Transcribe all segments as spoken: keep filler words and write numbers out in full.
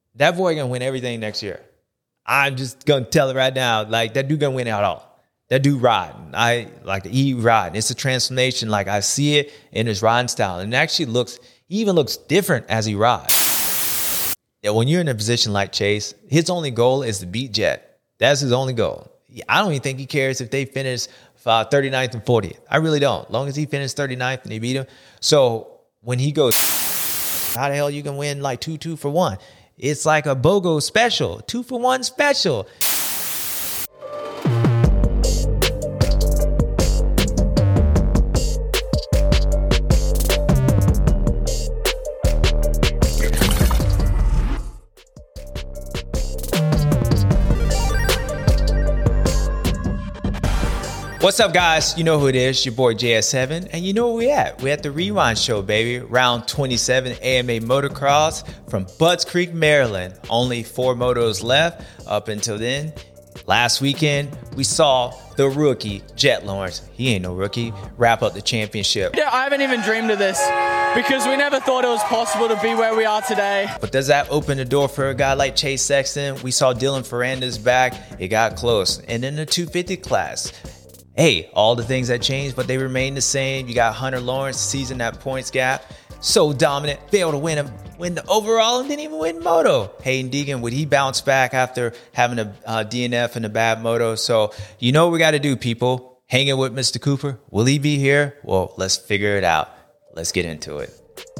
That boy gonna win everything next year. I'm just gonna tell it right now. Like, that dude gonna win it all. That dude riding. I like he riding. It's a transformation. Like, I see it in his riding style. And it actually looks, he even looks different as he rides. Yeah, when you're in a position like Chase, his only goal is to beat Jet. That's his only goal. I don't even think he cares if they finish uh, thirty-ninth and fortieth. I really don't. As long as he finishes thirty-ninth and they beat him. So when he goes, how the hell you can win like two, two for one? It's like a BOGO special, two for one special. What's up, guys? You know who it is, your boy J S seven, and you know where we at. We're at the Rewind Show, baby. Round twenty-seven A M A Motocross from Budds Creek, Maryland. Only four motos left up until then. Last weekend, we saw the rookie, Jet Lawrence. He ain't no rookie. Wrap up the championship. Yeah, I haven't even dreamed of this because we never thought it was possible to be where we are today. But does that open the door for a guy like Chase Sexton? We saw Dylan Ferrandis back. It got close. And in the two fifty class, hey, all the things that changed, but they remain the same. You got Hunter Lawrence seizing that points gap. So dominant. Be able to win him, win the overall, and didn't even win moto. Hayden Deegan, would he bounce back after having a uh, D N F and a bad moto? So you know what we got to do, people. Hanging with Mister Cooper. Will he be here? Well, let's figure it out. Let's get into it.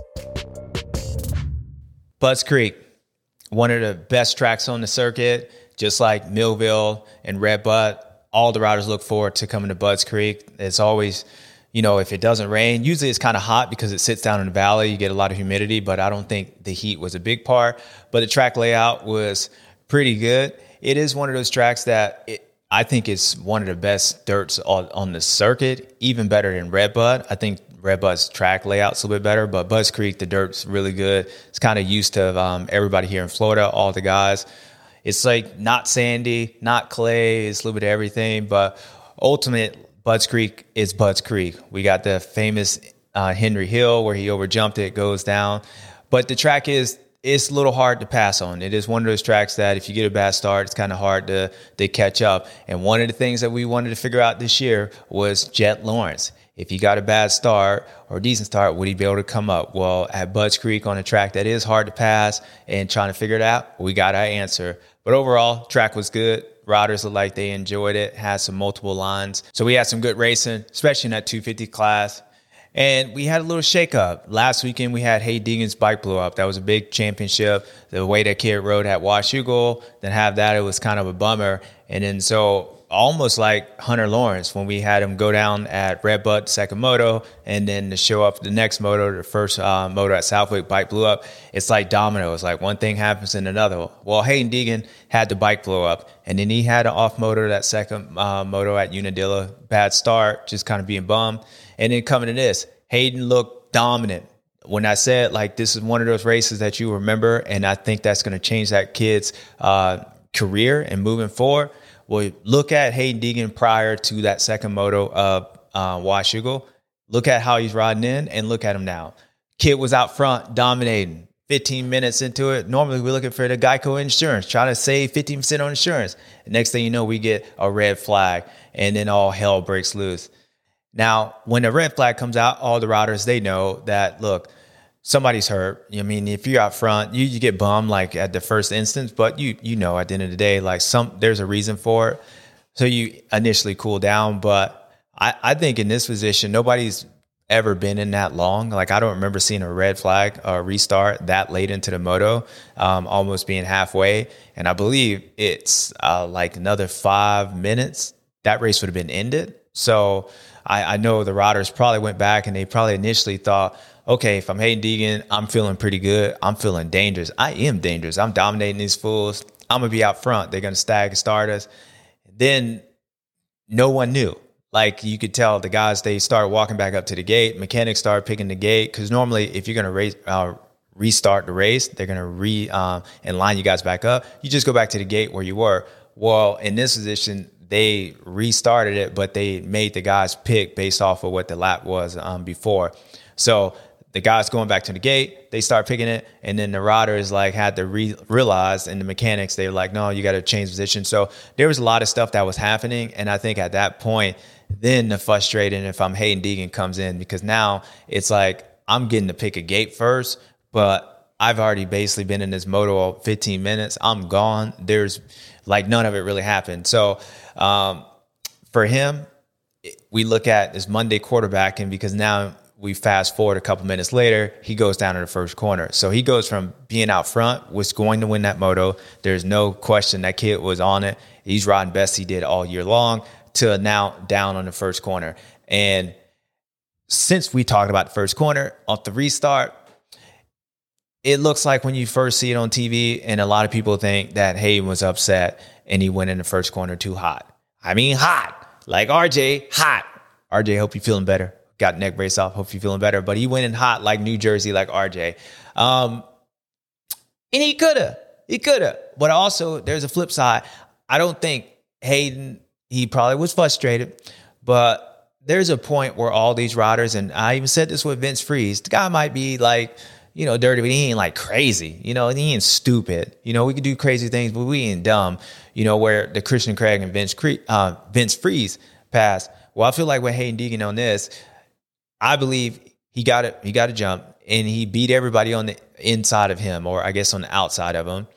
Budds Creek, one of the best tracks on the circuit, just like Millville and Red Bud. All the riders look forward to coming to Budds Creek. It's always, you know, if it doesn't rain, usually it's kind of hot because it sits down in the valley. You get a lot of humidity, but I don't think the heat was a big part. But the track layout was pretty good. It is one of those tracks that it, I think is one of the best dirts on, on the circuit, even better than Red Bud. I think Red Bud's track layout's a little bit better, but Budds Creek, the dirt's really good. It's kind of used to um, everybody here in Florida, all the guys. It's like not sandy, not clay. It's a little bit of everything. But ultimate, Budds Creek is Budds Creek. We got the famous uh, Henry Hill where he overjumped it, goes down. But the track is it's a little hard to pass on. It is one of those tracks that if you get a bad start, it's kind of hard to, to catch up. And one of the things that we wanted to figure out this year was Jet Lawrence. If he got a bad start or a decent start, would he be able to come up? Well, at Budds Creek on a track that is hard to pass and trying to figure it out, we got our answer. But overall, track was good. Riders looked like they enjoyed it, had some multiple lines. So we had some good racing, especially in that two fifty class. And we had a little shakeup. Last weekend, we had Hayden Deegan's bike blew up. That was a big championship. The way that kid rode at Washougal, then have that, it was kind of a bummer. And then so almost like Hunter Lawrence when we had him go down at Red Bud, second moto, and then to show up the next moto, the first uh, moto at Southwick, bike blew up. It's like dominoes. Like one thing happens in another. Well, Hayden Deegan had the bike blow up, and then he had an off moto that second uh, moto at Unadilla. Bad start, just kind of being bummed. And then coming to this, Hayden looked dominant. When I said, like, this is one of those races that you remember, and I think that's going to change that kid's uh, career and moving forward. Well, look at Hayden Deegan prior to that second moto of uh, Washougal. Look at how he's riding in and look at him now. Kid was out front dominating. fifteen minutes into it. Normally we're looking for the Geico insurance, trying to save fifteen percent on insurance. And next thing you know, we get a red flag and then all hell breaks loose. Now, when the red flag comes out, all the riders, they know that, look, somebody's hurt. I mean, if you're out front, you, you get bummed like at the first instance, but you you know at the end of the day, like some there's a reason for it. So you initially cool down. But I, I think in this position, nobody's ever been in that long. Like I don't remember seeing a red flag or restart that late into the moto, um, almost being halfway. And I believe it's uh, like another five minutes. That race would have been ended. So I, I know the riders probably went back and they probably initially thought, okay, if I'm Hayden Deegan, I'm feeling pretty good. I'm feeling dangerous. I am dangerous. I'm dominating these fools. I'm going to be out front. They're going to stag start us. Then no one knew. Like you could tell the guys, they started walking back up to the gate. Mechanics started picking the gate because normally if you're going to race, uh, restart the race, they're going to re um, and line you guys back up. You just go back to the gate where you were. Well, in this position, they restarted it, but they made the guys pick based off of what the lap was um, before. So the guys going back to the gate, they start picking it. And then the riders like had to re- realize, and the mechanics, they were like, no, you got to change position. So there was a lot of stuff that was happening. And I think at that point, then the frustrating if I'm Hayden Deegan comes in, because now it's like I'm getting to pick a gate first, but I've already basically been in this moto fifteen minutes. I'm gone. There's like none of it really happened. So um, for him, we look at this Monday quarterbacking, because now we fast forward a couple minutes later, he goes down in the first corner. So he goes from being out front, was going to win that moto. There's no question that kid was on it. He's riding best he did all year long, to now down on the first corner. And since we talked about the first corner off the restart, it looks like when you first see it on T V, and a lot of people think that Hayden was upset and he went in the first corner too hot. I mean, hot. Like R J, hot. R J, hope you're feeling better. Got neck brace off. Hope you're feeling better. But he went in hot like New Jersey, like R J. Um, and he could have. He could have. But also, there's a flip side. I don't think Hayden, he probably was frustrated. But there's a point where all these riders, and I even said this with Vince Freeze, the guy might be like, you know, dirty, but he ain't like crazy. You know, he ain't stupid. You know, we can do crazy things, but we ain't dumb. You know, where the Christian Craig and Vince, Cre- uh, Vince Freeze passed. Well, I feel like with Hayden Deegan on this, I believe he got it. He got a jump, and he beat everybody on the inside of him, or I guess on the outside of him.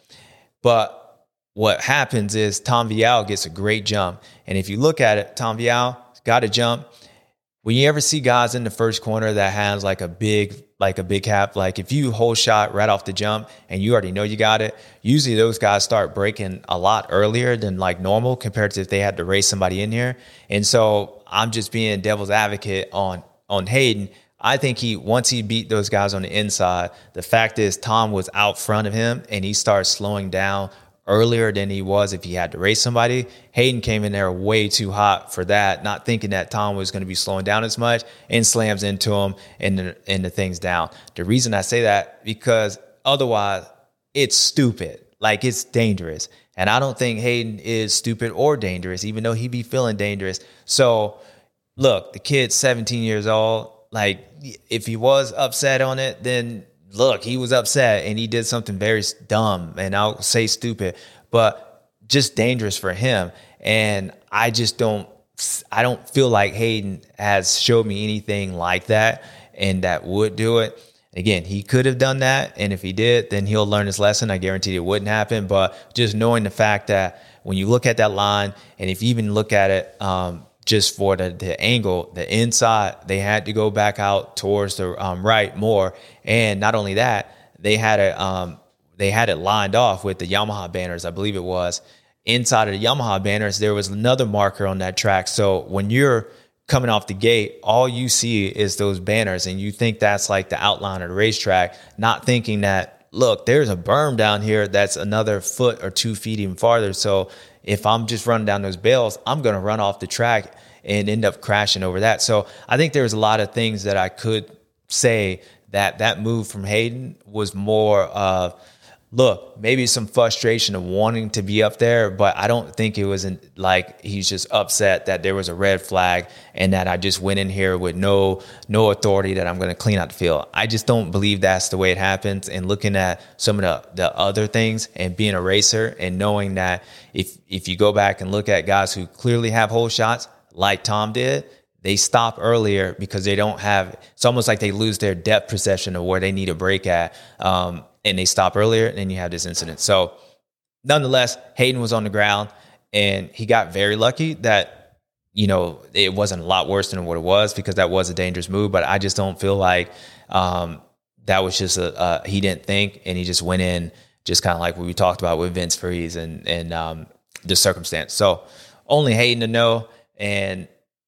But what happens is Tom Vial gets a great jump. And if you look at it, Tom Vial got a jump. When you ever see guys in the first corner that has like a big, like a big cap, like if you whole shot right off the jump and you already know you got it, usually those guys start breaking a lot earlier than like normal compared to if they had to race somebody in here. And so I'm just being devil's advocate on, on Hayden. I think he, once he beat those guys on the inside, the fact is Tom was out front of him and he started slowing down earlier than he was if he had to race somebody. Hayden came in there way too hot for that, not thinking that Tom was going to be slowing down as much, and slams into him and the, and the thing's down. The reason I say that, because otherwise it's stupid. Like, it's dangerous. And I don't think Hayden is stupid or dangerous, even though he be feeling dangerous. So look, the kid's seventeen years old. Like, if he was upset on it, then look, he was upset and he did something very dumb, and I'll say stupid, but just dangerous for him. And I just don't, I don't feel like Hayden has showed me anything like that and that would do it. Again, he could have done that, and if he did, then he'll learn his lesson. I guarantee it wouldn't happen. But just knowing the fact that when you look at that line, and if you even look at it, um, just for the, the angle, the inside, they had to go back out towards the um, right more. And not only that, they had it, um, they had it lined off with the Yamaha banners, I believe it was. Inside of the Yamaha banners, there was another marker on that track. So when you're coming off the gate, all you see is those banners, and you think that's like the outline of the racetrack, not thinking that, look, there's a berm down here that's another foot or two feet even farther. So if I'm just running down those bales, I'm going to run off the track and end up crashing over that. So I think there's a lot of things that I could say that that move from Hayden was more of, look, maybe some frustration of wanting to be up there, but I don't think it was like he's just upset that there was a red flag and that I just went in here with no no authority that I'm going to clean out the field. I just don't believe that's the way it happens. And looking at some of the, the other things and being a racer and knowing that if if you go back and look at guys who clearly have hole shots like Tom did, they stop earlier because they don't have, it's almost like they lose their depth perception of where they need a break at. Um, and they stop earlier, and then you have this incident. So nonetheless, Hayden was on the ground, and he got very lucky that, you know, it wasn't a lot worse than what it was, because that was a dangerous move. But I just don't feel like um, that was just a, uh, he didn't think, and he just went in just kind of like what we talked about with Vince Freeze and, and um, the circumstance. So only Hayden to know, and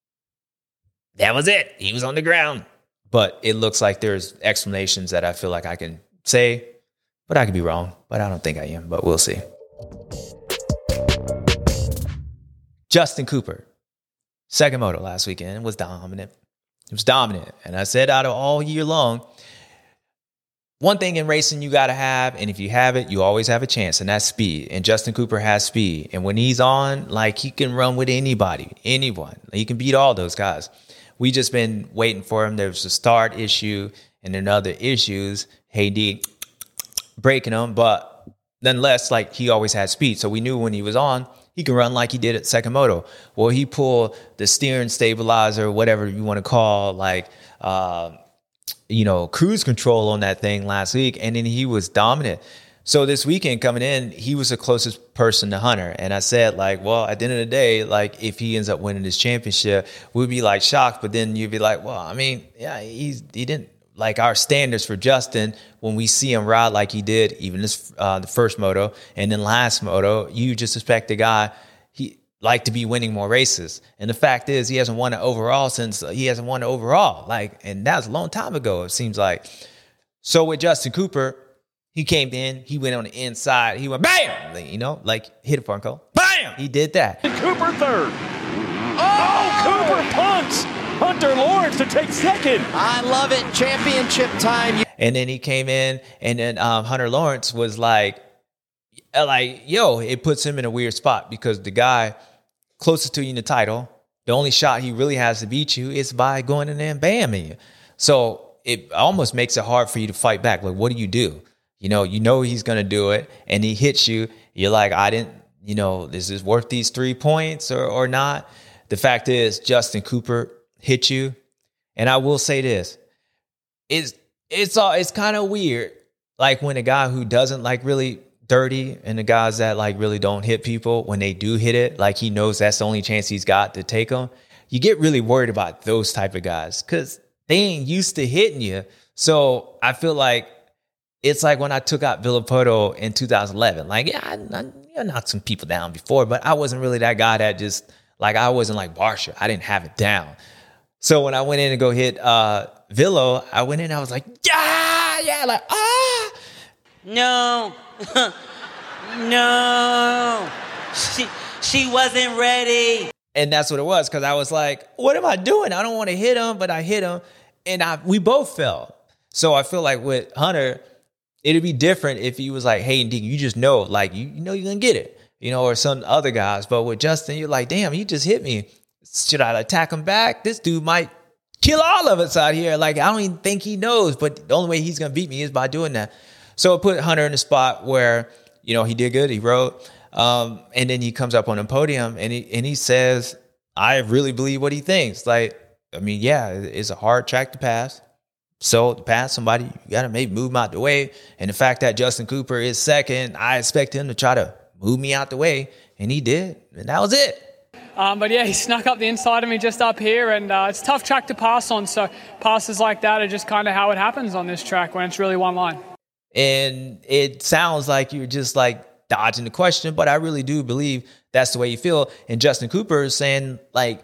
that was it. He was on the ground. But it looks like there's explanations that I feel like I can say, but I could be wrong, but I don't think I am, but we'll see. Justin Cooper, second moto last weekend, was dominant. It was dominant. And I said out of all year long, one thing in racing you got to have, and if you have it, you always have a chance, and that's speed. And Justin Cooper has speed. And when he's on, like, he can run with anybody, anyone. He can beat all those guys. We just been waiting for him. There was a start issue, and then other issues, Hayden breaking them, but nonetheless, like he always had speed. So we knew when he was on, he can run like he did at Sekimoto. Well, he pulled the steering stabilizer, whatever you want to call, like, uh, you know, cruise control on that thing last week. And then he was dominant. So this weekend coming in, he was the closest person to Hunter. And I said, like, well, at the end of the day, like, if he ends up winning this championship, we'd be like shocked. But then you'd be like, well, I mean, yeah, he's, he didn't like our standards for Justin when we see him ride like he did, even this, uh, the first moto and then last moto, you just expect the guy, he like to be winning more races. And the fact is he hasn't won an overall since uh, he hasn't won an overall. Like, and that was a long time ago, it seems like. So with Justin Cooper, he came in, he went on the inside, he went bam, you know, like hit it, Funko. Bam! He did that. And Cooper third. Oh, Cooper punts Hunter Lawrence to take second. I love it. Championship time. And then he came in, and then um, Hunter Lawrence was like, like, yo, it puts him in a weird spot because the guy closest to you in the title, the only shot he really has to beat you is by going in there and bamming you. So it almost makes it hard for you to fight back. Like, what do you do? You know, you know he's going to do it, and he hits you. You're like, I didn't, you know, is this worth these three points or, or not? The fact is, Justin Cooper hit you. And I will say this. It's, it's, all, it's kind of weird, like when a guy who doesn't like really dirty and the guys that like really don't hit people, when they do hit it, like he knows that's the only chance he's got to take them. You get really worried about those type of guys because they ain't used to hitting you. So I feel like, it's like when I took out Villopoto in two thousand eleven. Like, yeah, I, I, I knocked some people down before, but I wasn't really that guy that just, like, I wasn't like Barsha. I didn't have it down. So when I went in to go hit uh, Villo, I went in, I was like, yeah, yeah, like, ah. No. No. She, she wasn't ready. And that's what it was, because I was like, what am I doing? I don't want to hit him, but I hit him, and I we both fell. So I feel like with Hunter, it'd be different if he was like, hey, and you just know, like, you, you know you're going to get it, you know, or some other guys. But with Justin, you're like, damn, he just hit me. Should I attack him back? This dude might kill all of us out here. Like, I don't even think he knows, but the only way he's going to beat me is by doing that. So it put Hunter in a spot where, you know, he did good. He rode. Um, and then he comes up on the podium and he, and he says, I really believe what he thinks. Like, I mean, yeah, it's a hard track to pass. So to pass somebody, you got to maybe move him out the way. And the fact that Justin Cooper is second, I expect him to try to move me out the way. And he did. And that was it. Um, but yeah, he snuck up the inside of me just up here, and uh, it's a tough track to pass on. So passes like that are just kind of how it happens on this track when it's really one line. And it sounds like you're just like dodging the question, but I really do believe that's the way you feel. And Justin Cooper is saying like,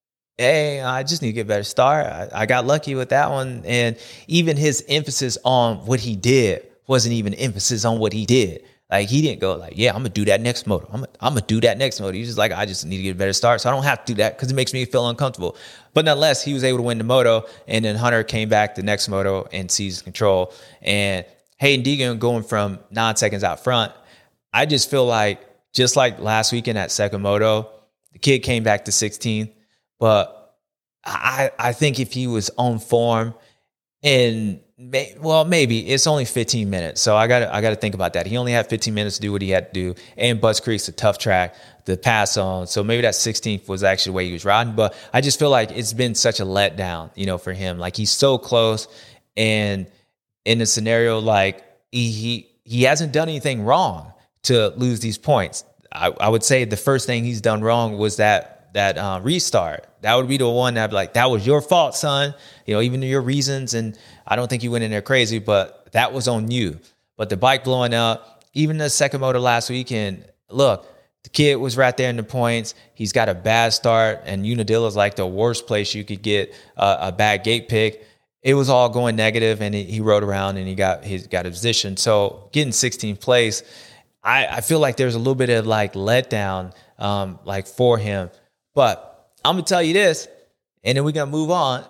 hey, I just need to get a better start. I, I got lucky with that one. And even his emphasis on what he did wasn't even emphasis on what he did. Like, he didn't go like, yeah, I'm going to do that next moto. I'm going I'm to do that next moto. He's just like, I just need to get a better start. So I don't have to do that because it makes me feel uncomfortable. But nonetheless, he was able to win the moto. And then Hunter came back the next moto and seized control. And Hayden Deegan going from nine seconds out front. I just feel like, just like last weekend at second moto, the kid came back to sixteenth. But I, I think if he was on form, and may, well, maybe it's only fifteen minutes. So I got I got to think about that. He only had fifteen minutes to do what he had to do. And Butts Creek's a tough track to pass on. So maybe that sixteenth was actually the way he was riding. But I just feel like it's been such a letdown, you know, for him. Like, he's so close. And in a scenario like he he, he hasn't done anything wrong to lose these points. I, I would say the first thing he's done wrong was that that uh, restart. That would be the one that I'd be like, that was your fault, son. You know, even your reasons. And I don't think you went in there crazy, but that was on you. But the bike blowing up, even the second motor last weekend, look, the kid was right there in the points. He's got a bad start, and Unadilla is like the worst place you could get a, a bad gate pick. It was all going negative, and he, he rode around and he got he got a position. So getting sixteenth place, I, I feel like there's a little bit of like letdown, um, like for him. But I'm gonna tell you this, and then we're gonna move on.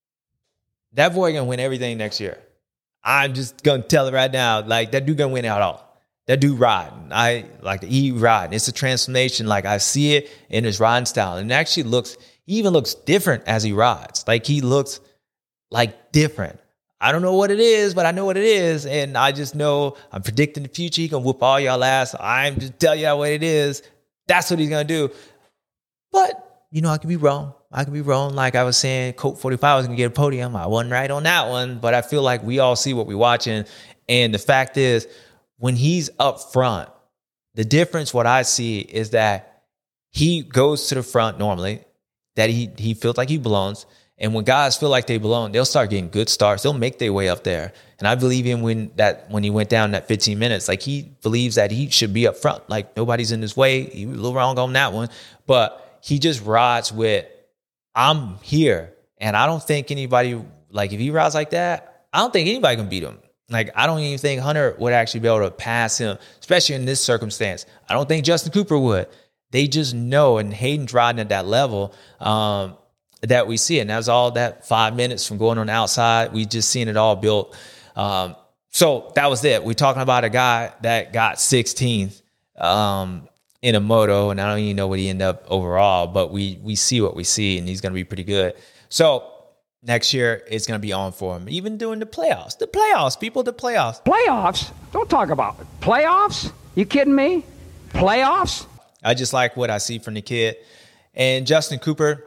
That boy gonna win everything next year. I'm just gonna tell it right now. Like, that dude gonna win it all. That dude riding. I like the E riding. It's a transformation. Like, I see it in his riding style, and it actually looks, he even looks different as he rides. Like, he looks like different. I don't know what it is, but I know what it is. And I just know I'm predicting the future. He gonna whoop all y'all ass. I'm just tell y'all what it is. That's what he's gonna do. But, you know, I could be wrong. I could be wrong. Like I was saying, Colt forty-five was gonna get a podium. I wasn't right on that one, but I feel like we all see what we're watching. And the fact is, when he's up front, the difference, what I see is that he goes to the front normally, that he he feels like he belongs. And when guys feel like they belong, they'll start getting good starts. They'll make their way up there. And I believe in when that when he went down that fifteen minutes, like he believes that he should be up front. Like nobody's in his way. He was a little wrong on that one. But he just rides with, I'm here. And I don't think anybody, like if he rides like that, I don't think anybody can beat him. Like I don't even think Hunter would actually be able to pass him, especially in this circumstance. I don't think Justin Cooper would. They just know, and Hayden's riding at that level. Um, that we see. And that was all that five minutes from going on the outside. We just seen it all built. Um, so that was it. We're talking about a guy that got sixteenth um, in a moto, and I don't even know what he ended up overall, but we we see what we see, and he's going to be pretty good. So next year, it's going to be on for him. Even doing the playoffs. The playoffs, people, the playoffs. Playoffs? Don't talk about it. Playoffs? You kidding me? Playoffs? I just like what I see from the kid. And Justin Cooper,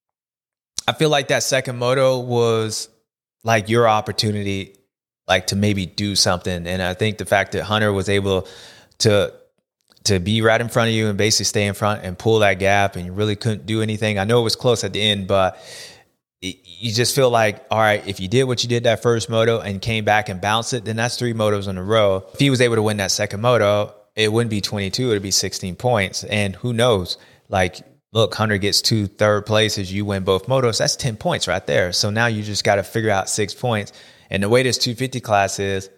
I feel like that second moto was like your opportunity, like to maybe do something. And I think the fact that Hunter was able to to be right in front of you and basically stay in front and pull that gap, and you really couldn't do anything. I know it was close at the end, but it, you just feel like, all right, if you did what you did that first moto and came back and bounced it, then that's three motos in a row. If he was able to win that second moto, it wouldn't be twenty-two, it'd be sixteen points. And who knows, like, look, Hunter gets two third places, you win both motos, that's ten points right there. So now you just got to figure out six points. And the way this two fifty class is,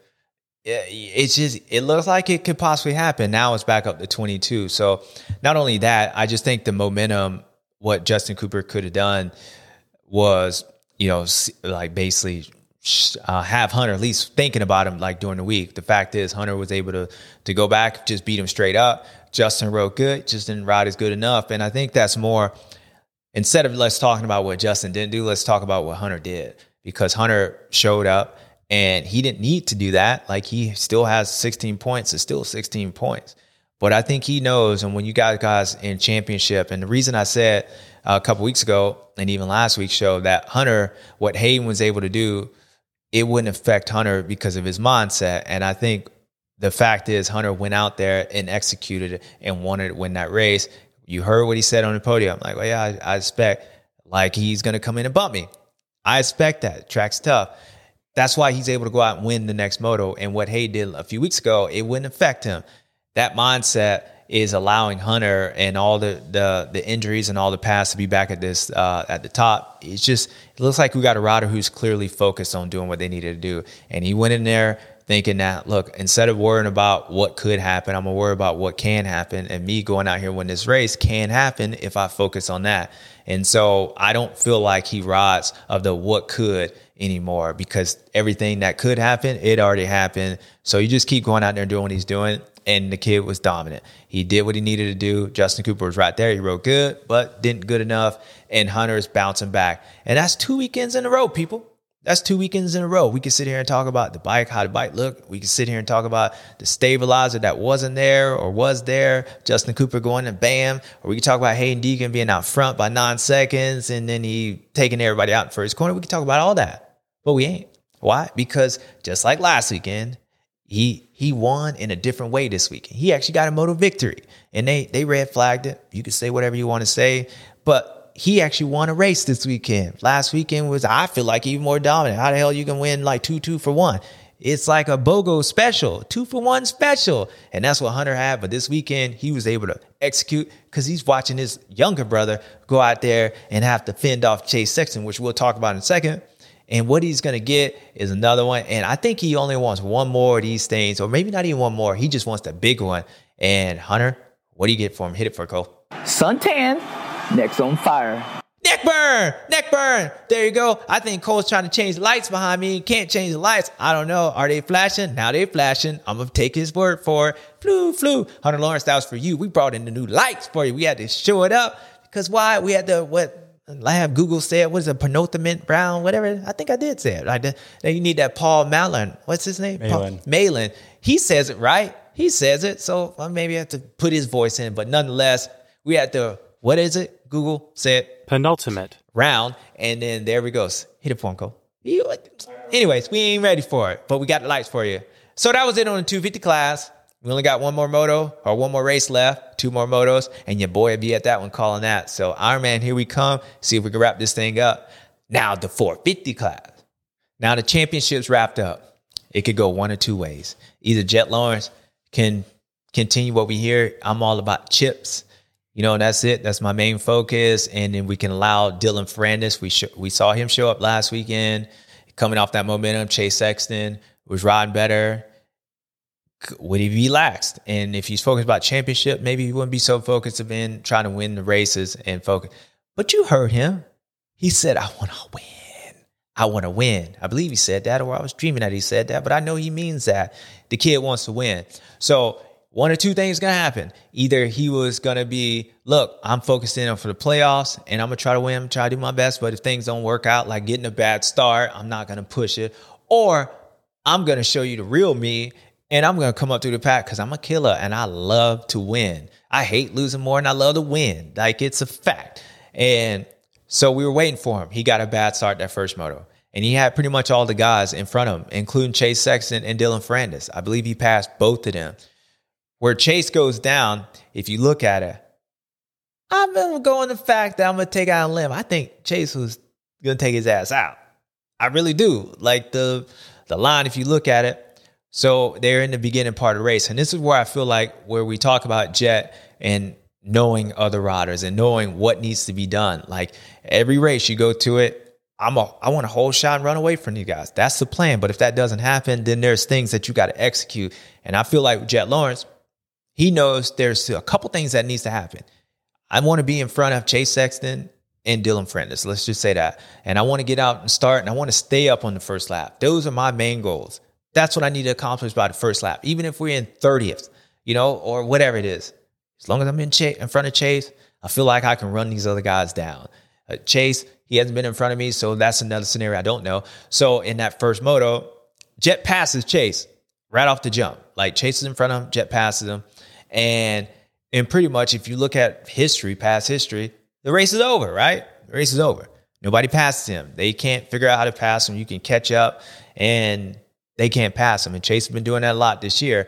it's just, it looks like it could possibly happen. Now it's back up to twenty-two. So not only that, I just think the momentum, what Justin Cooper could have done was, you know, like basically uh, have Hunter at least thinking about him like during the week. The fact is Hunter was able to, to go back, just beat him straight up. Justin rode good, just didn't ride as good enough. And I think that's more, instead of let's talking about what Justin didn't do, let's talk about what Hunter did. Because Hunter showed up and he didn't need to do that. Like he still has sixteen points. It's still sixteen points. But I think he knows, and when you got guys in championship, and the reason I said a couple weeks ago and even last week's show that Hunter, what Hayden was able to do, it wouldn't affect Hunter because of his mindset. And I think the fact is Hunter went out there and executed it and wanted to win that race. You heard what he said on the podium. Like, well, yeah, I, I expect like he's going to come in and bump me. I expect that. Track's tough. That's why he's able to go out and win the next moto. And what Hayden did a few weeks ago, it wouldn't affect him. That mindset is allowing Hunter and all the the, the injuries and all the past to be back at this uh, at the top. It's just, it looks like we got a rider who's clearly focused on doing what they needed to do. And he went in there thinking that, look, instead of worrying about what could happen, I'm going to worry about what can happen. And me going out here when this race can happen if I focus on that. And so I don't feel like he rides of the what could anymore, because everything that could happen, it already happened. So you just keep going out there and doing what he's doing. And the kid was dominant. He did what he needed to do. Justin Cooper was right there. He rode good, but didn't good enough. And Hunter's bouncing back. And that's two weekends in a row, people. That's two weekends in a row. We can sit here and talk about the bike, how the bike looked. We can sit here and talk about the stabilizer that wasn't there or was there. Justin Cooper going and bam. Or we can talk about Hayden Deegan being out front by nine seconds and then he taking everybody out in first corner. We can talk about all that, but we ain't. Why? Because just like last weekend, he he won in a different way this weekend. He actually got a moto victory, and they they red flagged it. You can say whatever you want to say, but he actually won a race this weekend. Last weekend was, I feel like, even more dominant. How the hell you can win like two, two for one? It's like a BOGO special, two for one special. And that's what Hunter had. But this weekend, he was able to execute because he's watching his younger brother go out there and have to fend off Chase Sexton, which we'll talk about in a second. And what he's going to get is another one. And I think he only wants one more of these things, or maybe not even one more. He just wants the big one. And Hunter, what do you get for him? Hit it for Cole. Suntan. Next on fire. Neck burn, neck burn. There you go. I think Cole's trying to change the lights behind me. Can't change the lights. I don't know. Are they flashing? Now they're flashing. I'm going to take his word for it. Flew, flew. Hunter Lawrence, that was for you. We brought in the new lights for you. We had to show it up because why? We had to, what, I have Google say it. What is it? Penultimate Brown, whatever. I think I did say it. Like then you need that Paul Malin. What's his name? Malin. Paul, Malin. He says it, right? He says it. So well, maybe I have to put his voice in. But nonetheless, we had to, what is it? Google say it. Penultimate. Round. And then there we go. Hit a point, Cole. Anyways, we ain't ready for it. But we got the lights for you. So that was it on the two fifty class. We only got one more moto or one more race left, two more motos, and your boy will be at that one calling that. So Ironman, here we come. See if we can wrap this thing up. Now the four fifty class. Now the championship's wrapped up. It could go one or two ways. Either Jet Lawrence can continue what we hear. I'm all about chips. You know, that's it. That's my main focus. And then we can allow Dylan Ferrandis. We sh- we saw him show up last weekend, coming off that momentum. Chase Sexton was riding better. Would he be laxed? And if he's focused about championship, maybe he wouldn't be so focused in trying to win the races and focus. But you heard him. He said, I want to win. I want to win. I believe he said that, or I was dreaming that he said that, but I know he means that. The kid wants to win. So one or two things going to happen. Either he was going to be, look, I'm focused in on for the playoffs, and I'm going to try to win, try to do my best. But if things don't work out, like getting a bad start, I'm not going to push it. Or I'm going to show you the real me, and I'm going to come up through the pack because I'm a killer and I love to win. I hate losing more and I love to win. Like, it's a fact. And so we were waiting for him. He got a bad start that first moto. And he had pretty much all the guys in front of him, including Chase Sexton and Dylan Ferrandis. I believe he passed both of them. Where Chase goes down, if you look at it, I'm going to go on the fact that I'm going to take out a limb. I think Chase was going to take his ass out. I really do. Like the the line, if you look at it. So they're in the beginning part of the race. And this is where I feel like where we talk about Jet and knowing other riders and knowing what needs to be done. Like every race you go to it, I'm a, I want a whole shot and run away from you guys. That's the plan. But if that doesn't happen, then there's things that you got to execute. And I feel like Jet Lawrence, he knows there's a couple things that needs to happen. I want to be in front of Chase Sexton and Dylan Ferrandis. Let's just say that. And I want to get out and start, and I want to stay up on the first lap. Those are my main goals. That's what I need to accomplish by the first lap. Even if we're in thirtieth, you know, or whatever it is. As long as I'm in, Ch- in front of Chase, I feel like I can run these other guys down. Uh, Chase, he hasn't been in front of me, so that's another scenario I don't know. So in that first moto, Jet passes Chase right off the jump. Like Chase is in front of him, Jet passes him. And and pretty much if you look at history, past history, the race is over, right? The race is over. Nobody passes him. They can't figure out how to pass him. You can catch up, and they can't pass him. And Chase has been doing that a lot this year.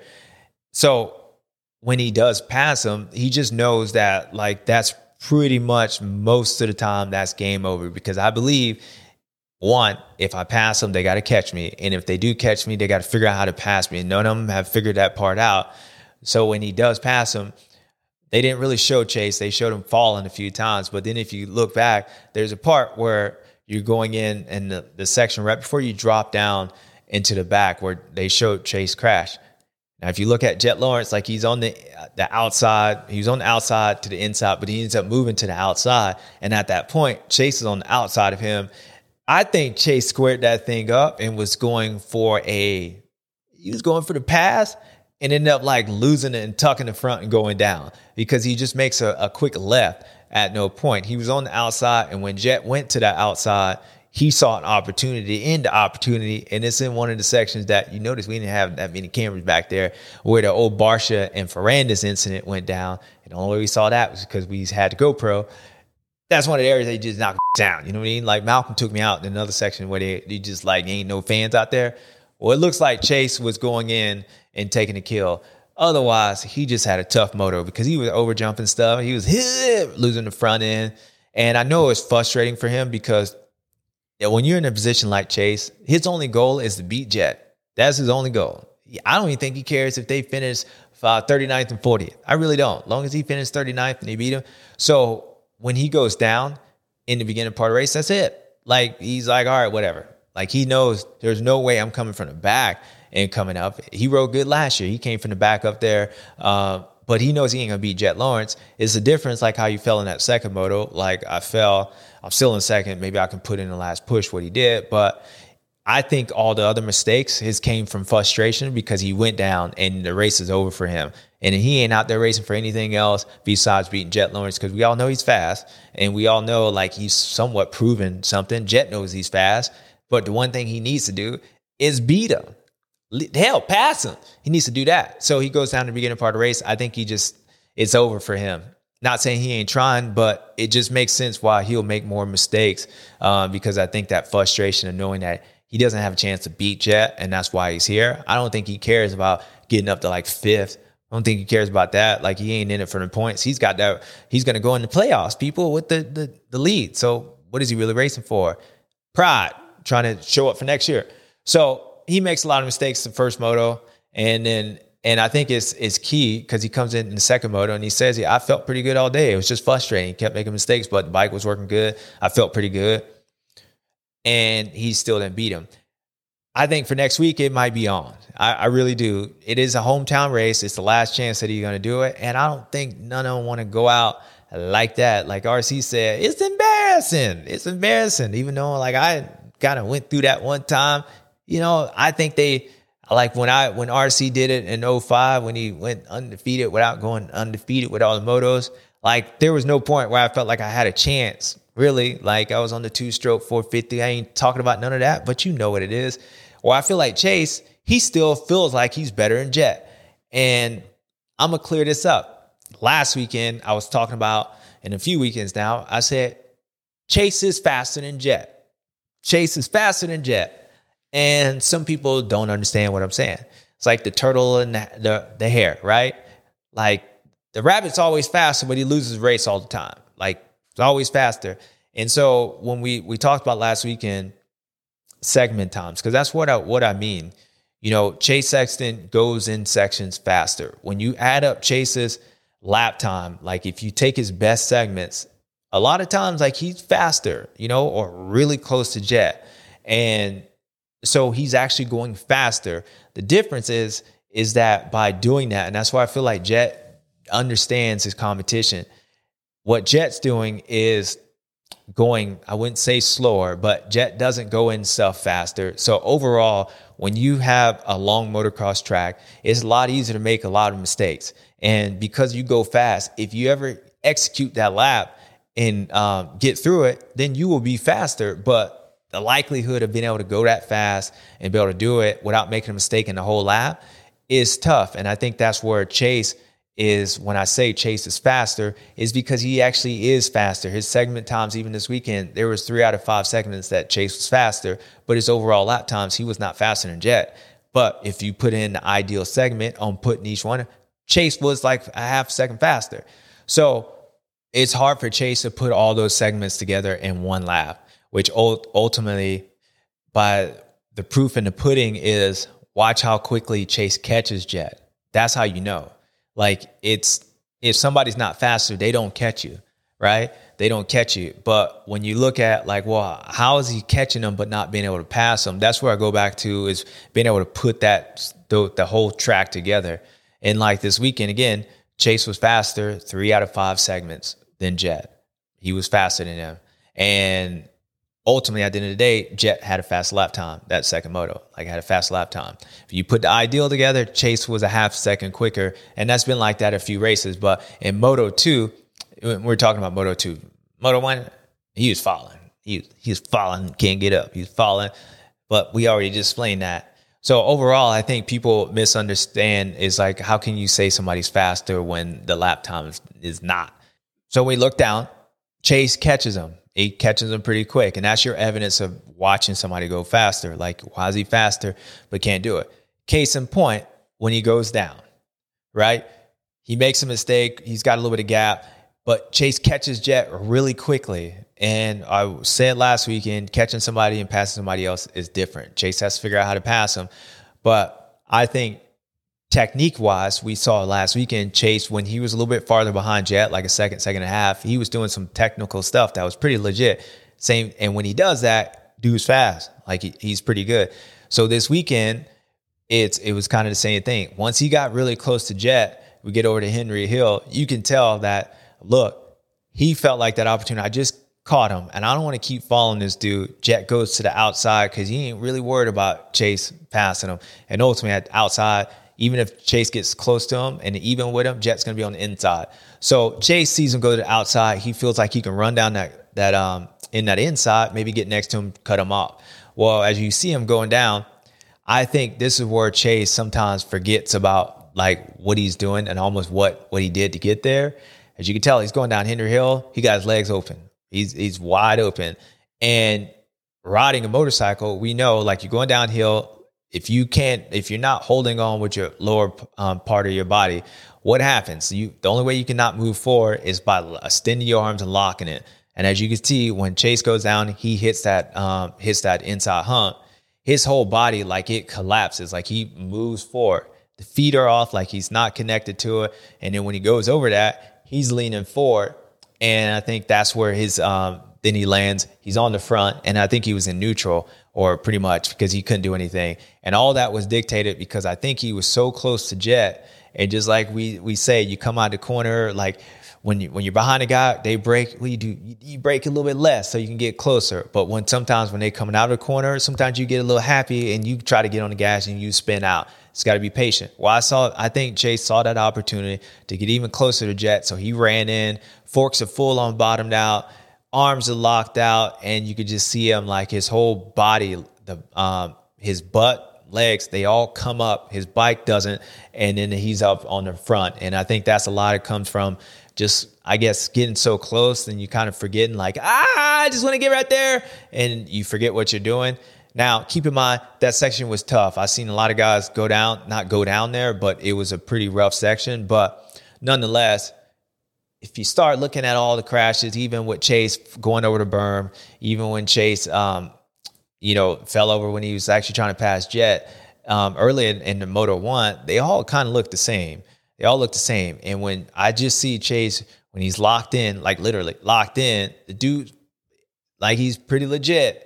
So when he does pass him, he just knows that, like, that's pretty much most of the time that's game over. Because I believe, one, if I pass them, they got to catch me. And if they do catch me, they got to figure out how to pass me. And none of them have figured that part out. So when he does pass him, they didn't really show Chase. They showed him falling a few times. But then if you look back, there's a part where you're going in and the, the section right before you drop down into the back where they showed Chase crash. Now, if you look at Jet Lawrence, like he's on the the outside, he was on the outside to the inside, but he ends up moving to the outside. And at that point, Chase is on the outside of him. I think Chase squared that thing up and was going for a, he was going for the pass and ended up like losing it and tucking the front and going down because he just makes a, a quick left at no point. He was on the outside, and when Jet went to that outside, he saw an opportunity in the opportunity, and it's in one of the sections that you notice we didn't have that many cameras back there where the old Barcia and Ferrandis incident went down. And the only way we saw that was because we had the GoPro. That's one of the areas they just knocked down. You know what I mean? Like Malcolm took me out in another section where they, they just like ain't no fans out there. Well, it looks like Chase was going in and taking the kill. Otherwise, he just had a tough moto because he was over jumping stuff. He was losing the front end. And I know it's frustrating for him because when you're in a position like Chase, his only goal is to beat Jet. That's his only goal. I don't even think he cares if they finish uh, thirty-ninth and fortieth. I really don't. As long as he finishes thirty-ninth and they beat him. So when he goes down in the beginning part of the race, that's it. Like, he's like, all right, whatever. Like, he knows there's no way I'm coming from the back and coming up. He rode good last year. He came from the back up there. Uh, but he knows he ain't going to beat Jet Lawrence. It's the difference like how you fell in that second moto. Like, I fell. I'm still in second. Maybe I can put in the last push what he did. But I think all the other mistakes, his came from frustration because he went down and the race is over for him. And he ain't out there racing for anything else besides beating Jet Lawrence, because we all know he's fast. And we all know like he's somewhat proven something. Jet knows he's fast. But the one thing he needs to do is beat him. Hell, pass him. He needs to do that. So he goes down to the beginning part of the race. I think he just, it's over for him. Not saying he ain't trying, but it just makes sense why he'll make more mistakes, um, because I think that frustration of knowing that he doesn't have a chance to beat Jet, and that's why he's here. I don't think he cares about getting up to like fifth. I don't think he cares about that. Like, he ain't in it for the points. He's got that. He's going to go in the playoffs, people, with the, the the lead. So what is he really racing for? Pride, trying to show up for next year. So he makes a lot of mistakes the first moto, and then and I think it's it's key because he comes in in the second moto and he says, "Yeah, I felt pretty good all day. It was just frustrating. He kept making mistakes, but the bike was working good. I felt pretty good." And he still didn't beat him. I think for next week, it might be on. I, I really do. It is a hometown race. It's the last chance that he's going to do it. And I don't think none of them want to go out like that. Like R C said, it's embarrassing. It's embarrassing. Even though like I kind of went through that one time, you know, I think they, like when I, when R C did it in oh five, when he went undefeated without going undefeated with all the motos, like there was no point where I felt like I had a chance. Really, like I was on the two-stroke four fifty. I ain't talking about none of that, but you know what it is. Or I feel like Chase, he still feels like he's better than Jet. And I'm going to clear this up. Last weekend, I was talking about, in a few weekends now, I said, Chase is faster than Jet. Chase is faster than Jet. And some people don't understand what I'm saying. It's like the turtle and the, the, the hare, right? Like the rabbit's always faster, but he loses race all the time. Like, it's always faster. And so when we we talked about last weekend, segment times, because that's what I, what I mean. You know, Chase Sexton goes in sections faster. When you add up Chase's lap time, like if you take his best segments, a lot of times like he's faster, you know, or really close to Jet. And so he's actually going faster. The difference is, is that by doing that, and that's why I feel like Jet understands his competition. What Jet's doing is going, I wouldn't say slower, but Jet doesn't go in stuff faster. So overall, when you have a long motocross track, it's a lot easier to make a lot of mistakes. And because you go fast, if you ever execute that lap and um, get through it, then you will be faster. But the likelihood of being able to go that fast and be able to do it without making a mistake in the whole lap is tough. And I think that's where Chase is, when I say Chase is faster, is because he actually is faster. His segment times, even this weekend, there was three out of five segments that Chase was faster, but his overall lap times, he was not faster than Jet. But if you put in the ideal segment on putting each one, Chase was like a half second faster. So it's hard for Chase to put all those segments together in one lap, which ultimately, by the proof in the pudding is, watch how quickly Chase catches Jet. That's how you know. Like, it's, if somebody's not faster, they don't catch you, right? They don't catch you. But when you look at like, well, how is he catching them but not being able to pass them? That's where I go back to, is being able to put that, the, the whole track together. And like this weekend, again, Chase was faster three out of five segments than Jet. He was faster than him. And ultimately, at the end of the day, Jet had a fast lap time, that second moto, like had a fast lap time. If you put the ideal together, Chase was a half second quicker. And that's been like that a few races. But in Moto two, we're talking about Moto two. Moto one, he was falling. He, he was falling, can't get up. He was falling. But we already just explained that. So overall, I think people misunderstand is like, how can you say somebody's faster when the lap time is, is not? So we look down, Chase catches him. He catches them pretty quick. And that's your evidence of watching somebody go faster. Like, why is he faster but can't do it? Case in point, when he goes down, right? He makes a mistake. He's got a little bit of gap. But Chase catches Jet really quickly. And I said last weekend, catching somebody and passing somebody else is different. Chase has to figure out how to pass him. But I think technique-wise, we saw last weekend, Chase, when he was a little bit farther behind Jet, like a second, second and a half, he was doing some technical stuff that was pretty legit. Same, and when he does that, dude's fast. Like, he, he's pretty good. So this weekend, it's it was kind of the same thing. Once he got really close to Jet, we get over to Henry Hill, you can tell that, look, he felt like that opportunity. I just caught him. And I don't want to keep following this dude. Jet goes to the outside because he ain't really worried about Chase passing him. And ultimately at the outside, even if Chase gets close to him and even with him, Jet's going to be on the inside. So Chase sees him go to the outside. He feels like he can run down that, that um in that inside, maybe get next to him, cut him off. Well, as you see him going down, I think this is where Chase sometimes forgets about like what he's doing and almost what, what he did to get there. As you can tell, he's going down Hinder Hill. He got his legs open. He's he's wide open. And riding a motorcycle, we know like you're going downhill. If you can't, if you're not holding on with your lower um, part of your body, what happens? You the only way you cannot move forward is by extending your arms and locking it. And as you can see, when Chase goes down, he hits that um, hits that inside hump. His whole body, like it collapses, like he moves forward. The feet are off, like he's not connected to it. And then when he goes over that, he's leaning forward. And I think that's where his, um, then he lands. He's on the front. And I think he was in neutral or pretty much because he couldn't do anything. And all that was dictated because I think he was so close to Jet. And just like we we say, you come out the corner, like when, you, when you're behind a guy, they break, what do you do? You, you break a little bit less so you can get closer. But when sometimes when they're coming out of the corner, sometimes you get a little happy and you try to get on the gas and you spin out. It's got to be patient. Well, I saw, I think Chase saw that opportunity to get even closer to Jet. So he ran in, forks are full on bottomed out, arms are locked out, and you could just see him like his whole body, the um, his butt, legs, they all come up. His bike doesn't. And then he's up on the front. And I think that's a lot of comes from just, I guess, getting so close and you kind of forgetting like, ah, I just want to get right there. And you forget what you're doing. Now, keep in mind, that section was tough. I've seen a lot of guys go down, not go down there, but it was a pretty rough section. But nonetheless, if you start looking at all the crashes, even with Chase going over the berm, even when Chase, um, you know, fell over when he was actually trying to pass Jet, um, early in, in the Moto One, they all kind of look the same. They all look the same. And when I just see Chase, when he's locked in, like literally locked in, the dude, like he's pretty legit.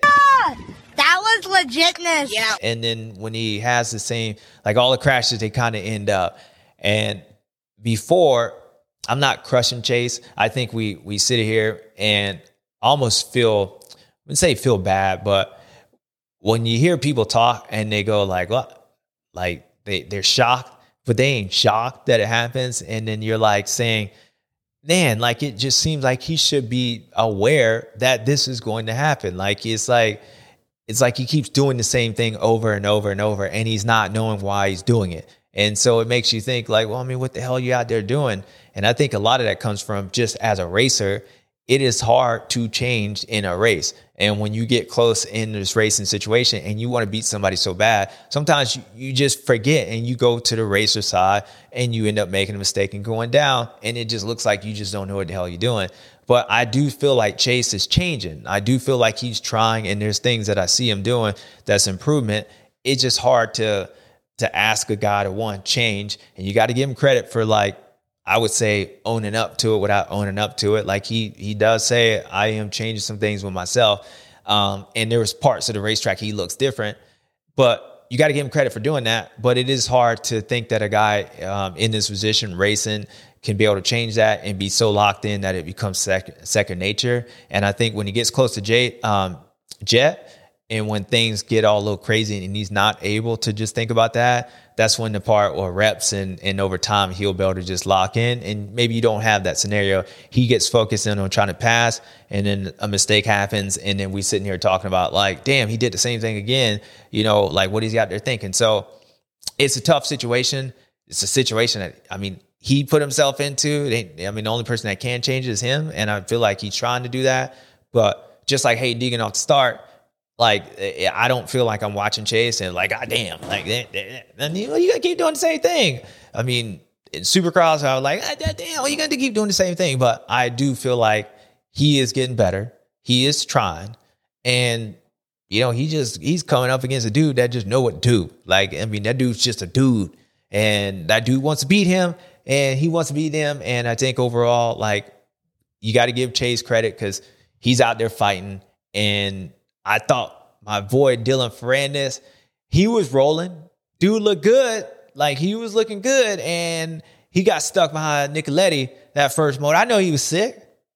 That was legitness. Yeah. And then when he has the same, like all the crashes, they kind of end up. And before, I'm not crushing Chase. I think we we sit here and almost feel, I wouldn't say feel bad, but when you hear people talk and they go like, what? Like they, they're shocked, but they ain't shocked that it happens. And then you're like saying, man, like it just seems like he should be aware that this is going to happen. Like it's like, It's like he keeps doing the same thing over and over and over, and he's not knowing why he's doing it. And so it makes you think like, well, I mean, what the hell are you out there doing? And I think a lot of that comes from just as a racer, it is hard to change in a race. And when you get close in this racing situation and you want to beat somebody so bad, sometimes you, you just forget and you go to the racer side and you end up making a mistake and going down. And it just looks like you just don't know what the hell you're doing. But I do feel like Chase is changing. I do feel like he's trying, and there's things that I see him doing that's improvement. It's just hard to to ask a guy to want change, and you got to give him credit for, like, I would say owning up to it without owning up to it. Like he he does say, I am changing some things with myself. Um, and there was parts of the racetrack he looks different, but you got to give him credit for doing that. But it is hard to think that a guy um, in this position racing can be able to change that and be so locked in that it becomes second, second nature. And I think when he gets close to Jay, um, Jet, and when things get all a little crazy and he's not able to just think about that, that's when the part or reps and, and over time he'll be able to just lock in. And maybe you don't have that scenario. He gets focused in on trying to pass, and then a mistake happens, and then we sitting here talking about like, damn, he did the same thing again. You know, like what is he out there thinking? So it's a tough situation. It's a situation that, I mean, he put himself into. I mean, the only person that can change it is him, and I feel like he's trying to do that. But just like Hayden Deegan off the start, like, I don't feel like I'm watching Chase and like, God damn, like, and you, you gotta keep doing the same thing. I mean, in Supercross, I was like, ah, damn, you got to keep doing the same thing. But I do feel like he is getting better. He is trying, and you know, he just he's coming up against a dude that just know what to do. Like, I mean, that dude's just a dude, and that dude wants to beat him, and he wants to beat him. And I think overall, like, you got to give Chase credit because he's out there fighting. And I thought my boy Dylan Ferrandis, he was rolling. Dude looked good. Like, he was looking good. And he got stuck behind Nicoletti that first motor. I know he was sick.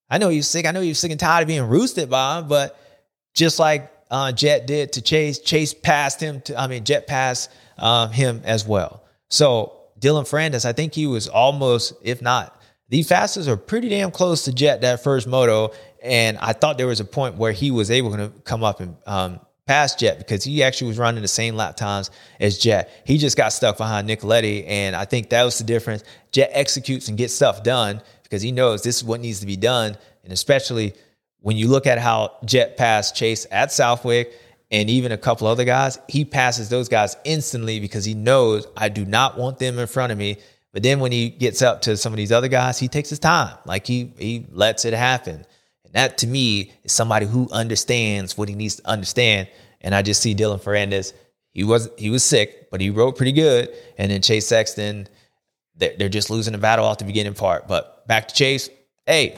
I know he was sick. I know he was sick and tired of being roosted by him, but just like uh, Jet did to Chase, Chase passed him to, I mean, Jet passed um, him as well. So Dylan Ferrandis, I think he was almost, if not the fastest, or pretty damn close to Jet that first moto. And I thought there was a point where he was able to come up and um, pass Jet because he actually was running the same lap times as Jet. He just got stuck behind Nicoletti. And I think that was the difference. Jet executes and gets stuff done because he knows this is what needs to be done. And especially when you look at how Jet passed Chase at Southwick and even a couple other guys, he passes those guys instantly because he knows I do not want them in front of me. But then when he gets up to some of these other guys, he takes his time. Like he he lets it happen. And that to me is somebody who understands what he needs to understand. And I just see Dylan Ferrandis. He was he was sick, but he rode pretty good. And then Chase Sexton, they're, they're just losing the battle off the beginning part. But back to Chase. Hey,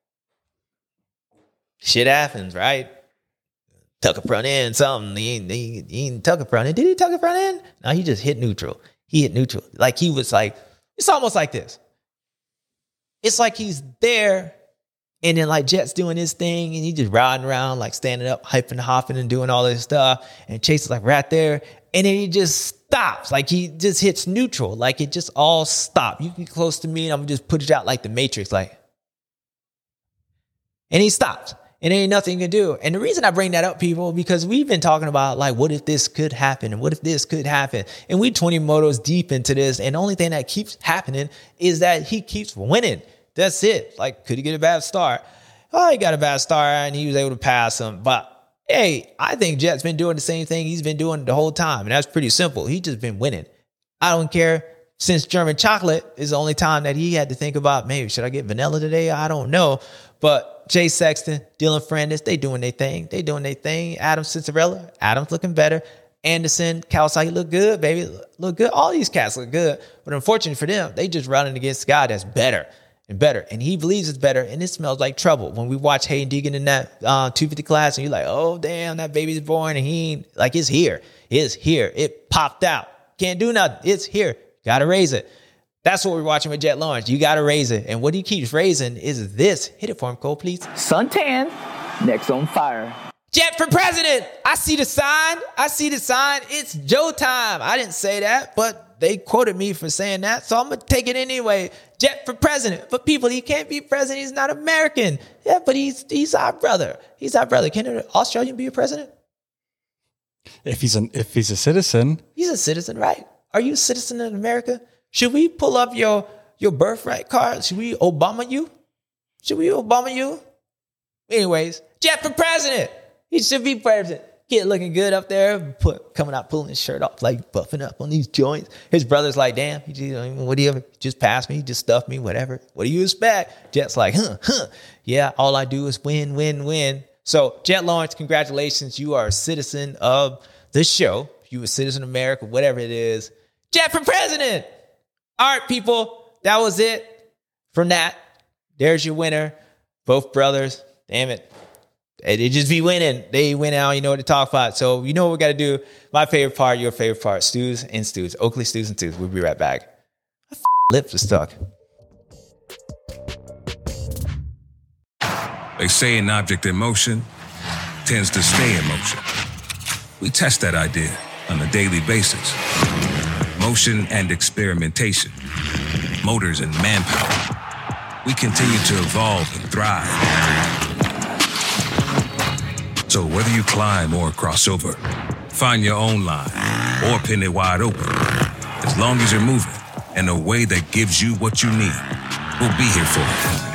shit happens, right? Tuck a front end, something. He ain't, he, he ain't tuck a front end. Did he tuck a front end? No, he just hit neutral. He hit neutral. Like he was like, it's almost like this. It's like he's there and then like Jet's doing his thing and he just riding around, like standing up, hyping, hopping and doing all this stuff. And Chase is like right there. And then he just stops. Like he just hits neutral. Like it just all stopped. You get close to me and I'm going to just put it out like the Matrix. Like, and he stops. And there ain't nothing you can do. And the reason I bring that up, people, because we've been talking about like, what if this could happen? And what if this could happen? And we twenty motos deep into this. And the only thing that keeps happening is that he keeps winning. That's it. Like, could he get a bad start? Oh, he got a bad start and he was able to pass him. But hey, I think Jet's been doing the same thing he's been doing the whole time. And that's pretty simple. He's just been winning. I don't care. Since German chocolate is the only time that he had to think about, maybe should I get vanilla today? I don't know. But Jay Sexton, Dylan Ferrandis, they doing their thing. They doing their thing. Adam Cicerella, Adam's looking better. Anderson, Kawasaki look good, baby. Look good. All these cats look good. But unfortunately for them, they just running against a guy that's better and better. And he believes it's better. And it smells like trouble. When we watch Hayden Deegan in that uh, two fifty class and you're like, oh, damn, that baby's born. And he ain't, like, it's here. It's here. It popped out. Can't do nothing. It's here. Got to raise it. That's what we're watching with Jet Lawrence. You got to raise it. And what he keeps raising is this. Hit it for him, Cole, please. Suntan, next on fire. Jet for president. I see the sign. I see the sign. It's Joe time. I didn't say that, but they quoted me for saying that. So I'm going to take it anyway. Jet for president. But people, he can't be president. He's not American. Yeah, but he's he's our brother. He's our brother. Can an Australian be a president? If he's an if he's a citizen. He's a citizen, right? Are you a citizen in America? Should we pull up your, your birthright card? Should we Obama you? Should we Obama you? Anyways, Jet for president. He should be president. Kid looking good up there, put, coming out, pulling his shirt off, like buffing up on these joints. His brother's like, damn, he just, what do you ever, just pass me, just stuff me, whatever. What do you expect? Jet's like, huh, huh. Yeah, all I do is win, win, win. So, Jet Lawrence, congratulations. You are a citizen of the show. You a citizen of America, whatever it is. Jet for president. All right, people, that was it from that. There's your winner. Both brothers. Damn it. They just be winning. They win out. You know what to talk about. So you know what we got to do. My favorite part, your favorite part. Stews and Stews. Oakley Stews and Stews. We'll be right back. My f- lips are stuck. They say an object in motion tends to stay in motion. We test that idea on a daily basis. Motion and experimentation, motors and manpower. We continue to evolve and thrive. So whether you climb or cross over, find your own line or pin it wide open, as long as you're moving in a way that gives you what you need, we'll be here for you.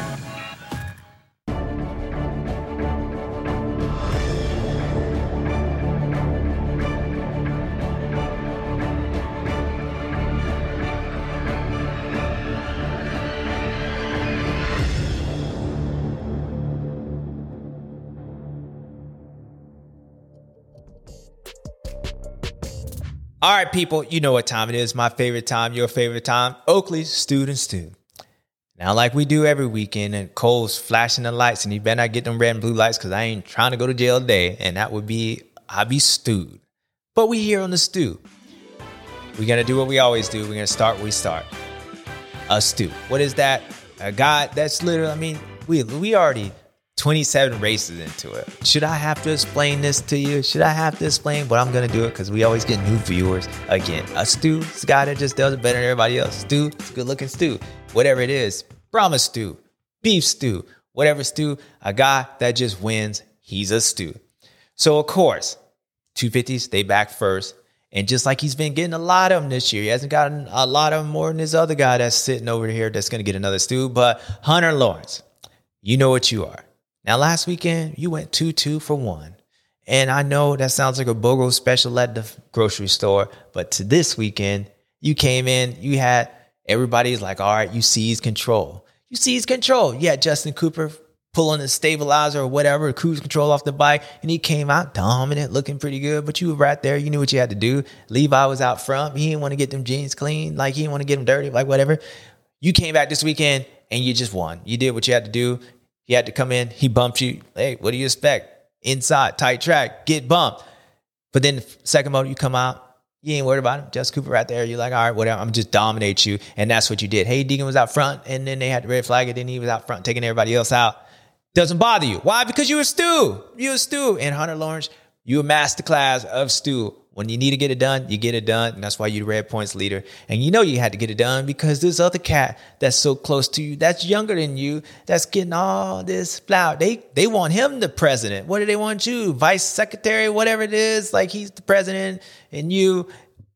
All right, people, you know what time it is. My favorite time, your favorite time. Oakley's Stewed and Stew. Now, like we do every weekend, and Cole's flashing the lights, and he better not get them red and blue lights because I ain't trying to go to jail today, and that would be, I'll be stewed. But we here on the stew. We're going to do what we always do. We're going to start where we start. A stew. What is that? A guy that's literally, I mean, We we already twenty-seven races into it. Should I have to explain this to you? Should I have to explain? But I'm going to do it because we always get new viewers. Again, a Stu, it's a guy that just does it better than everybody else. Stu, it's a good looking Stu. Whatever it is, Brahma stew, beef stew, whatever stew, a guy that just wins, he's a Stu. So, of course, two fifties, they back first. And just like he's been getting a lot of them this year, he hasn't gotten a lot of them more than this other guy that's sitting over here that's going to get another Stu. But Hunter Lawrence, you know what you are. Now, last weekend, you went two two for one. And I know that sounds like a BOGO special at the grocery store. But to this weekend, you came in, you had everybody's like, all right, you seized control. You seized control. You had Justin Cooper pulling the stabilizer or whatever, cruise control off the bike. And he came out dominant, looking pretty good. But you were right there. You knew what you had to do. Levi was out front. He didn't want to get them jeans clean. Like, he didn't want to get them dirty, like whatever. You came back this weekend and you just won. You did what you had to do. He had to come in. He bumped you. Hey, what do you expect? Inside, tight track, get bumped. But then the second motor, you come out. You ain't worried about him. Justin Cooper right there. You're like, all right, whatever. I'm just dominate you. And that's what you did. Hayden Deegan was out front, and then they had the red flag, and then he was out front taking everybody else out. Doesn't bother you. Why? Because you a Stu. You a Stu. And Hunter Lawrence, you a master class of Stu. When you need to get it done, you get it done. And that's why you're the red points leader. And you know you had to get it done because this other cat that's so close to you, that's younger than you, that's getting all this flower. They they want him the president. What do they want you? Vice secretary, whatever it is. Like, he's the president. And you,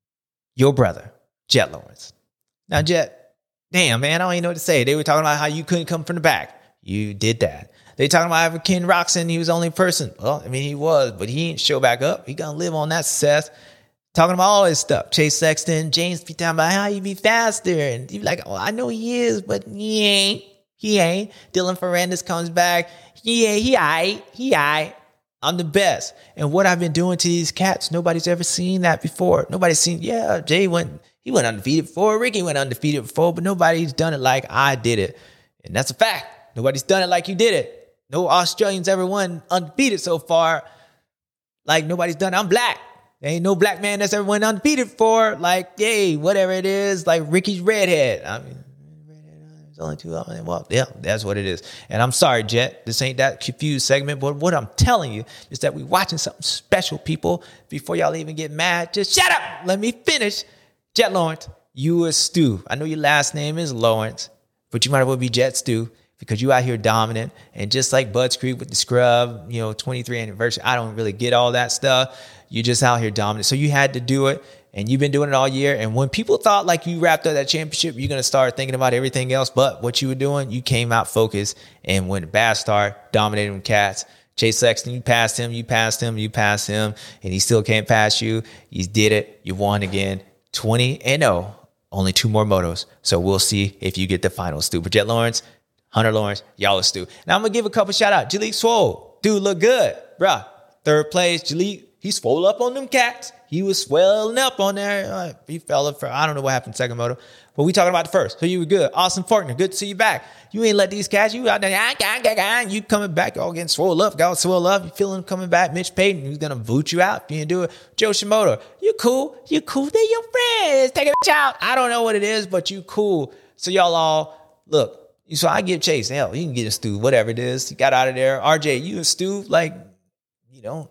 your brother, Jet Lawrence. Now, Jet, damn, man, I don't even know what to say. They were talking about how you couldn't come from the back. You did that. They talking about how Ken Roczen, he was the only person. Well, I mean, he was, but he ain't show back up. He gonna live on that success. Talking about all this stuff. Chase Sexton, James be talking about how you be faster. And you be like, oh, I know he is, but he ain't. He ain't. Dylan Ferrandis comes back. He ain't. He aight. He aight. I'm the best. And what I've been doing to these cats, nobody's ever seen that before. Nobody's seen, yeah, Jay went, he went undefeated before. Ricky went undefeated before, but nobody's done it like I did it. And that's a fact. Nobody's done it like you did it. No Australians ever won undefeated so far. Like, nobody's done it. I'm black. There ain't no black man that's ever went undefeated for. Like, yay, whatever it is. Like Ricky's redhead. I mean, there's only two of them. Well, yeah, that's what it is. And I'm sorry, Jet. This ain't that confused segment. But what I'm telling you is that we're watching something special, people. Before y'all even get mad, just shut up. Let me finish. Jet Lawrence, you a Stu. I know your last name is Lawrence, but you might as well be Jet Stu. Because you out here dominant, and just like Bud's Creek with the scrub, you know, twenty-three anniversary, I don't really get all that stuff. You just out here dominant. So you had to do it, and you've been doing it all year. And when people thought like you wrapped up that championship, you're going to start thinking about everything else. But what you were doing, you came out focused, and when the bad start, dominated them cats. Chase Sexton, you passed him, you passed him, you passed him, and he still can't pass you. You did it. You won again. twenty and oh. Only two more motos. So we'll see if you get the final, Stu. But Jet Lawrence, Hunter Lawrence, y'all is Stu. Now, I'm going to give a couple shout out. Jalek Swole. Dude, look good. Bruh. Third place. Jalek, he swole up on them cats. He was swelling up on there. Uh, he fell up for, I don't know what happened second moto. But we talking about the first. So you were good. Austin Faulkner, good to see you back. You ain't let these cats, you out there, you coming back, all getting swole up, got swole up. You feeling coming back. Mitch Payton, who's going to boot you out if you didn't do it. Joe Shimoda, you cool. You cool. They're your friends. Take a bitch out. I don't know what it is, but you cool. So y'all all, look. So I give Chase, hell, you can get a Stu, whatever it is. You got out of there. R J, you a Stu? Like, you know,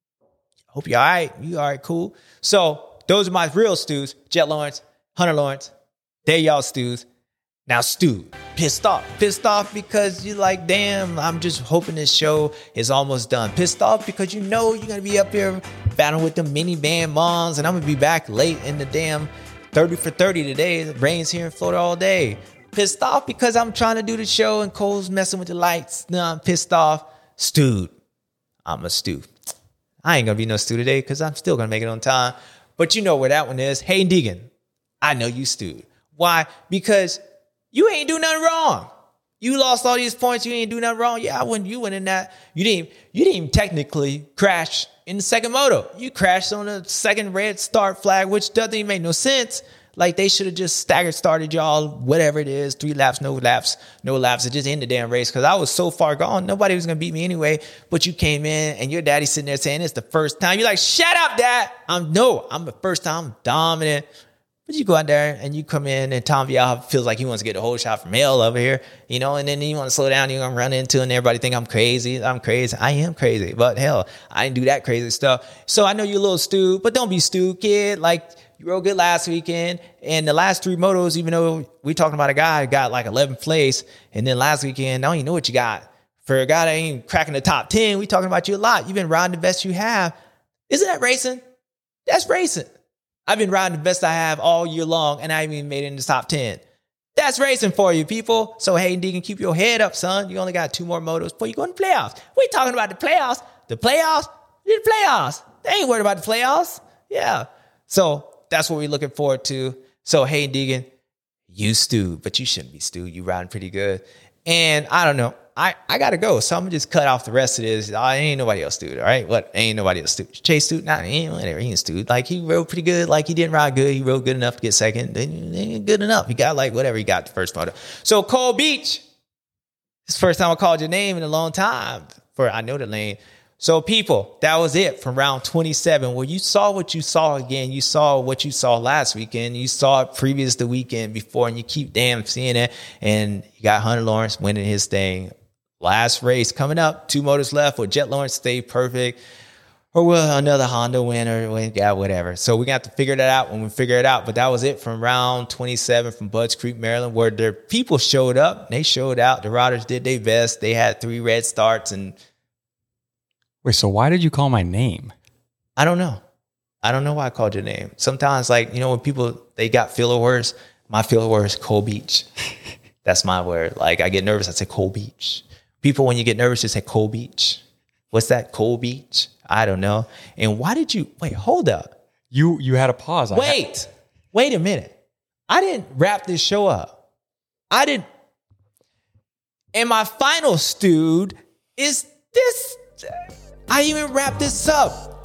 hope you're all right. You all right, cool. So those are my real Stus. Jet Lawrence, Hunter Lawrence. They're y'all Stus. Now, Stu, pissed off. Pissed off because you're like, damn, I'm just hoping this show is almost done. Pissed off because you know you're going to be up here battling with the minivan moms, and I'm going to be back late in the damn thirty for thirty today. It rains here in Florida all day. Pissed off because I'm trying to do the show and Cole's messing with the lights. No, I'm pissed off. Stu. I'm a Stu. I ain't going to be no Stu today because I'm still going to make it on time. But you know where that one is. Hayden Deegan. I know you Stu. Why? Because you ain't do nothing wrong. You lost all these points. You ain't do nothing wrong. Yeah, I wouldn't. You went in that. You didn't, you didn't even technically crash in the second moto. You crashed on the second red start flag, which doesn't even make no sense. Like, they should have just staggered started y'all, whatever it is, three laps, no laps, no laps. It just ended the damn race because I was so far gone. Nobody was going to beat me anyway. But you came in and your daddy's sitting there saying it's the first time. You're like, shut up, Dad. I'm no, I'm the first time dominant. But you go out there and you come in and Tom Vial feels like he wants to get a whole shot from hell over here, you know, and then you want to slow down, you're going to run into it and everybody think I'm crazy. I'm crazy. I am crazy, but hell, I didn't do that crazy stuff. So I know you're a little stewed, but don't be stewed, kid. Like, you rode good last weekend, and the last three motos, even though we talking about a guy who got like eleventh place, and then last weekend, I don't even know what you got. For a guy that ain't cracking the top ten, we talking about you a lot. You've been riding the best you have. Isn't that racing? That's racing. I've been riding the best I have all year long, and I haven't even made it in the top ten. That's racing for you, people. So, Hayden Deegan, keep your head up, son. You only got two more motos before you go in the playoffs. We talking about the playoffs. The playoffs? The playoffs. They ain't worried about the playoffs. Yeah. So, that's what we're looking forward to. So, Hayden Deegan, you stewed, but you shouldn't be stewed. You riding pretty good. And I don't know. I, I got to go. So I'm going to just cut off the rest of this. I ain't nobody else stewed, all right? What? Ain't nobody else stewed. Chase stewed? Nah, he ain't whatever. He ain't stewed. Like, he rode pretty good. Like, he didn't ride good. He rode good enough to get second. Then ain't good enough. He got, like, whatever he got the first photo. So, Cole Beach. It's the first time I called your name in a long time. For I know the lane. So, people, that was it from round twenty-seven. Well, you saw what you saw again. You saw what you saw last weekend. You saw it previous the weekend before, and you keep damn seeing it. And you got Hunter Lawrence winning his thing. Last race coming up. Two motors left. Will Jet Lawrence stay perfect? Or will another Honda win? Or yeah, whatever. So we're going to have to figure that out when we figure it out. But that was it from round twenty-seven from Budds Creek, Maryland, where their people showed up. They showed out. The riders did their best. They had three red starts and Wait, so why did you call my name? I don't know. I don't know why I called your name. Sometimes, like, you know, when people, they got filler words, my filler word is Cole Beach. That's my word. Like, I get nervous, I say Cole Beach. People, when you get nervous, just say Cole Beach. What's that? Cole Beach? I don't know. And why did you, wait, hold up. You you had a pause. Wait, had- wait a minute. I didn't wrap this show up. I didn't. And my final stewed is this. I even wrapped this up.